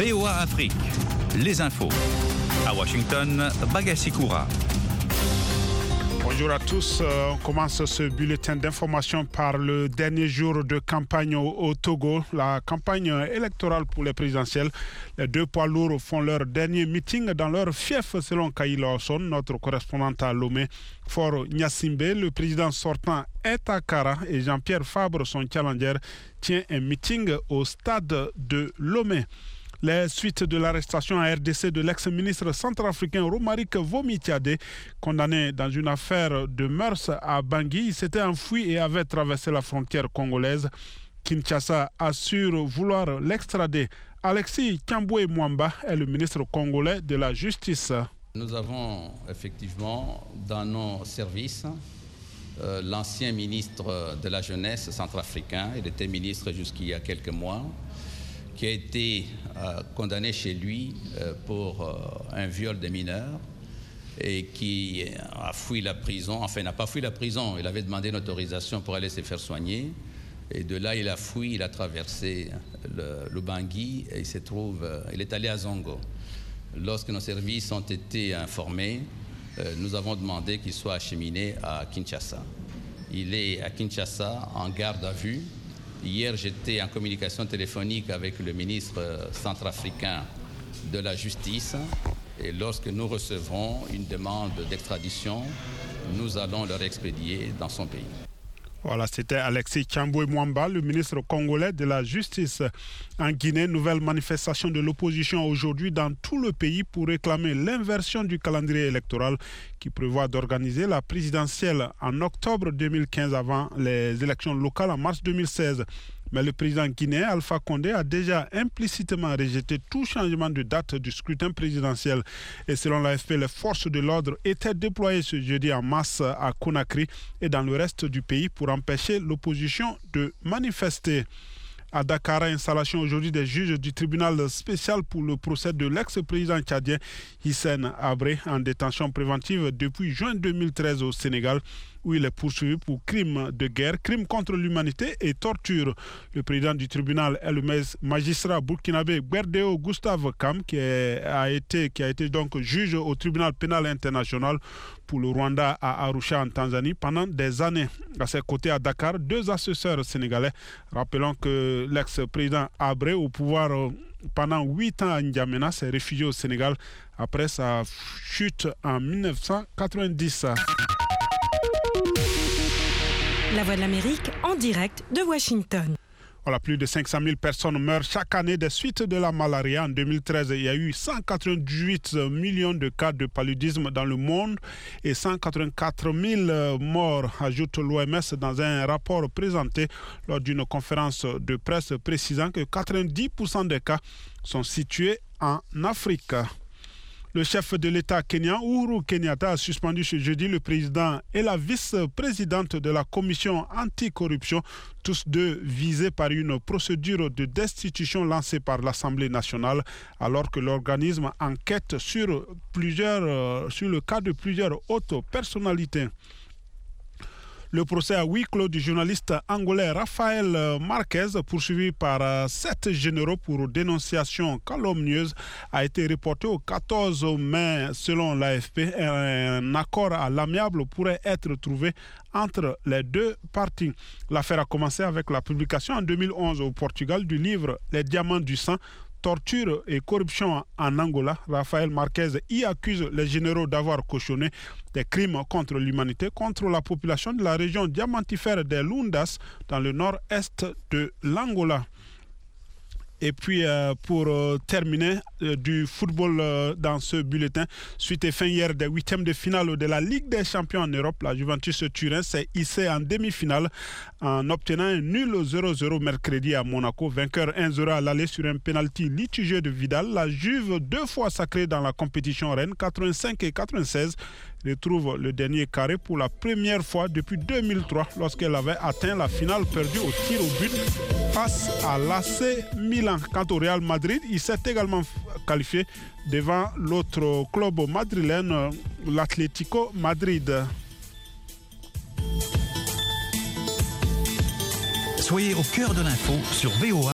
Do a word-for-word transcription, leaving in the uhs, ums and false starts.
V O A Afrique, les infos. À Washington, Bagassi Koura. Bonjour à tous. On commence ce bulletin d'information par le dernier jour de campagne au, au Togo, la campagne électorale pour les présidentielles. Les deux poids lourds font leur dernier meeting dans leur fief selon Kaï Lawson, notre correspondante à Lomé. Fort Nyasimbe, le président sortant est à Kara et Jean-Pierre Fabre, son challenger, tient un meeting au stade de Lomé. Les suites de l'arrestation en R D C de l'ex-ministre centrafricain Romaric Vomitiade, condamné dans une affaire de mœurs à Bangui, il s'était enfoui et avait traversé la frontière congolaise. Kinshasa assure vouloir l'extrader. Alexis Kamboué Mwamba est le ministre congolais de la Justice. Nous avons effectivement dans nos services euh, l'ancien ministre de la Jeunesse centrafricain, il était ministre jusqu'il y a quelques mois, qui a été euh, condamné chez lui euh, pour euh, un viol de mineurs et qui a fui la prison, enfin n'a pas fui la prison, il avait demandé une autorisation pour aller se faire soigner et de là il a fui, il a traversé le, le Bangui et il se trouve, euh, il est allé à Zongo. Lorsque nos services ont été informés, euh, nous avons demandé qu'il soit acheminé à Kinshasa. Il est à Kinshasa en garde à vue. Hier, j'étais en communication téléphonique avec le ministre centrafricain de la Justice et lorsque nous recevrons une demande d'extradition, nous allons leur expédier dans son pays. Voilà, c'était Alexis Kamboué Mwamba, le ministre congolais de la Justice. En Guinée, nouvelle manifestation de l'opposition aujourd'hui dans tout le pays pour réclamer l'inversion du calendrier électoral qui prévoit d'organiser la présidentielle en octobre deux mille quinze avant les élections locales en mars deux mille seize. Mais le président guinéen Alpha Condé a déjà implicitement rejeté tout changement de date du scrutin présidentiel. Et selon l'A F P, les forces de l'ordre étaient déployées ce jeudi en masse à Conakry et dans le reste du pays pour empêcher l'opposition de manifester. À Dakar, installation aujourd'hui des juges du tribunal spécial pour le procès de l'ex-président tchadien Hissène Habré en détention préventive depuis juin deux mille treize au Sénégal, où il est poursuivi pour crimes de guerre, crimes contre l'humanité et torture. Le président du tribunal est le magistrat burkinabé Gberdéo Gustave Kam, qui a été, qui a été donc juge au tribunal pénal international pour le Rwanda à Arusha en Tanzanie pendant des années. À ses côtés à Dakar, deux assesseurs sénégalais. Rappelons que l'ex-président Habré, au pouvoir pendant huit ans à N'Djamena, s'est réfugié au Sénégal après sa chute en mille neuf cent quatre-vingt-dix. La Voix de l'Amérique en direct de Washington. Voilà, plus de cinq cent mille personnes meurent chaque année des suites de la malaria. En deux mille treize, il y a eu cent quatre-vingt-dix-huit millions de cas de paludisme dans le monde et cent quatre-vingt-quatre mille morts, ajoute l'O M S dans un rapport présenté lors d'une conférence de presse précisant que quatre-vingt-dix pour cent des cas sont situés en Afrique. Le chef de l'État kenyan, Uhuru Kenyatta, a suspendu ce jeudi le président et la vice-présidente de la commission anticorruption, tous deux visés par une procédure de destitution lancée par l'Assemblée nationale, alors que l'organisme enquête sur, plusieurs, euh, sur le cas de plusieurs hautes personnalités. Le procès à huis clos du journaliste angolais Rafael Marquez, poursuivi par sept généraux pour dénonciation calomnieuse, a été reporté au quatorze mai selon l'A F P. Un accord à l'amiable pourrait être trouvé entre les deux parties. L'affaire a commencé avec la publication en deux mille onze au Portugal du livre « Les diamants du sang ». Torture et corruption en Angola. Rafael Marquez y accuse les généraux d'avoir cautionné des crimes contre l'humanité, contre la population de la région diamantifère des Lundas, dans le nord-est de l'Angola. Et puis, euh, pour euh, terminer, euh, du football euh, dans ce bulletin, suite et fin hier des huitièmes de finale de la Ligue des champions en Europe, la Juventus Turin s'est hissée en demi-finale en obtenant un nul zéro zéro mercredi à Monaco. Vainqueur un zéro à l'aller sur un pénalty litigieux de Vidal. La Juve, deux fois sacrée dans la compétition reine, quatre-vingt-cinq et quatre-vingt-seize, retrouve le dernier carré pour la première fois depuis deux mille trois, lorsqu'elle avait atteint la finale perdue au tir au but face à l'A C Milan. Quant au Real Madrid, il s'est également qualifié devant l'autre club madrilène, l'Atlético Madrid. Soyez au cœur de l'info sur V O A.